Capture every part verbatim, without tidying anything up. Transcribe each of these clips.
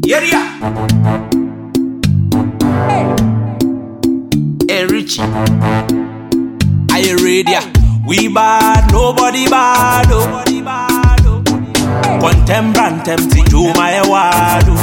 Yeah, yeah. Hey, Richie. Are you ready? We bad, nobody bad. Nobody bad. Contembrantem to my wado.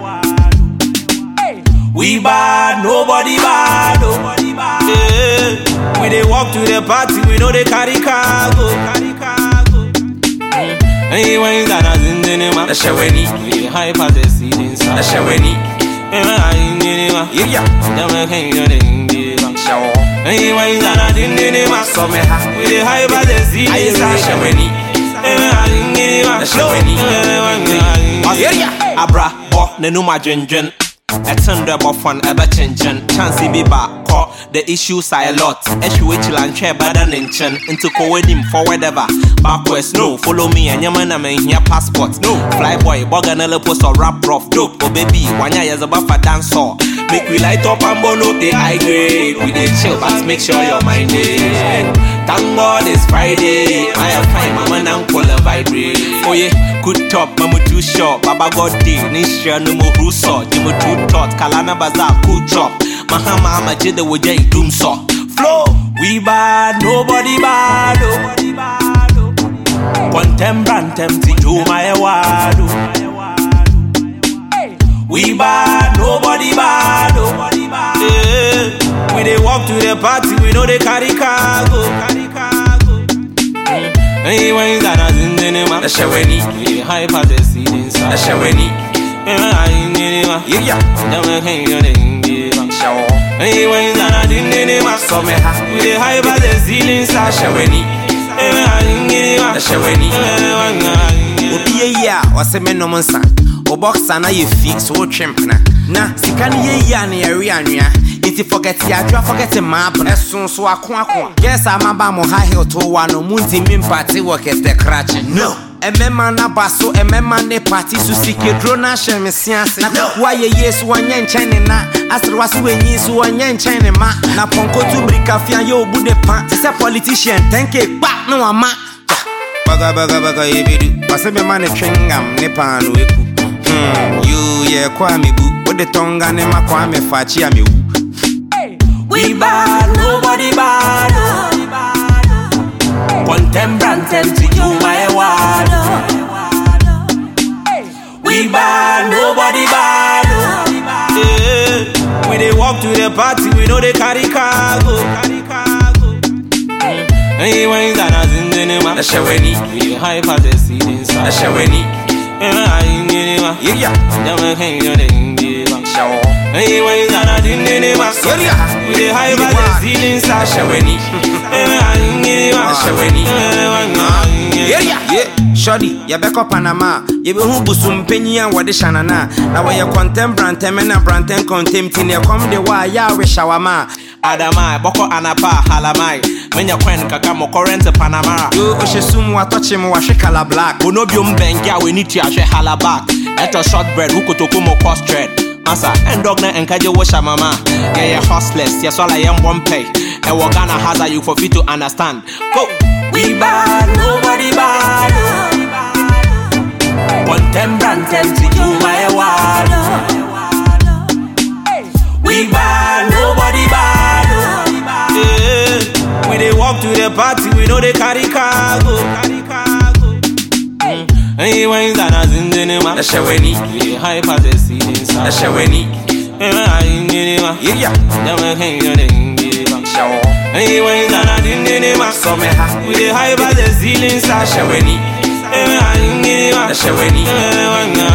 We bad, nobody bad. Nobody bad. Yeah. We they walk to the party, we know they carry cargo. Carry cargo. Anyway, that I in the name of the Shaweni. We hype as the ceiling. The Shaweni. Yeah, yeah. Never came to the show. Anyway, that I in the name of Someha. We hype as the ceiling. The Shaweni. The Shaweni. Yeah, yeah. Abra, bo, Nenuma Jenjen. A thunder buffon ever changing. Chancey be back. The issues are a lot. Issue which land share better than chin. Into co-wedding for whatever. Backwards, no. Follow me and your man, I'm in here passport. No. Flyboy, Boganella post or rap rough dope. Oh baby, one year is about for dance hall. Make we light up and burn up the high grade. We dey chill, but make sure your mind is. Thank God it's Friday. I have time, mama and call a vibrate. Oh yeah, good top, mama too short. Baba God day, Nisha no more russo. Jimo too taut, Kalana Bazaar, cool chop. Mahama ama jede woja idum so. Flow, we bad, nobody bad. Nobody bad. Contembrantem to my wado. We bad, nobody bad. Nobody bad. Yeah. We they walk to the party, we know they carry cargo. Carry cargo. Anyway, that I in the name of the Shaweni. We hype as the ceiling. The Shaweni. Yeah, yeah. Never came to the show. Anyway, that I in the name of Someha. We they hype as the ceiling. The Shaweni. Yeah, the Shaweni. Obi ya wase me no monsa. O boxa na ye fi so twempna. Na sika ne ye ya na ye re anwea. Iti forget ya dwa forget map na so so ako ako. Yes amaba mo high hill to one no munti mi party work at the crutch. No. Emema na baso emema ne party su sike dro na hye me siase. Na kwa ye yesu wanya nchen na asre wase wenyi su wanya nchen ma. Na ponko tu brika fia ye obu de pan. Se politician tenke pa no ama. Baga baga baga yebedu. Wase me man twengam ne pan no eku. Hmm, you yeah kwame bu. What the tonga ne makwame fachi ame wu. We bad, nobody bad. Nobody bad. Contembrantem to you my wado. We bad, nobody bad. Yeah. We they walk to the party, we know they carry cargo. Carry cargo. Anyway, that I in the name of the Shaweni. We hype as the ceiling. The Shaweni. Yeah, yeah. Never came to the show. Anyway, that I in the name of Someha. We dey hype as the ceiling. The Shaweni. The Shaweni. Yeah, yeah. Yeah, Shorty, ya beko Panama. Ye be hu busum penyi an wode shanana. Na we ye contembrantem na brantem contempt ne kom de wa ya we shawama. Adama, boko anapa halamai. Menya kwen kaka mo current Panama. Yo oshesum wa touch mo wa shekala black. Bonobium bengia we need to ashe halabak. Eto shortbread ukotoko mo cost trade. Masa and dog na enkaje wo shamama. Yeah, yeah, hustlers, yes all I am one pay. And what Ghana has you for fit to understand. Go. We bad, nobody bad. Contembrantem to you my wado. We bad, nobody bad. Yeah. We they walk to the party, we know they carry cargo. Carry cargo. Anyway, that I in the name of the Shaweni. We hype as the ceiling. The Shaweni. Yeah, yeah. Never came to the show. Anyway, that I in the name of Someha. We hype as the ceiling. The Shaweni. The Shaweni.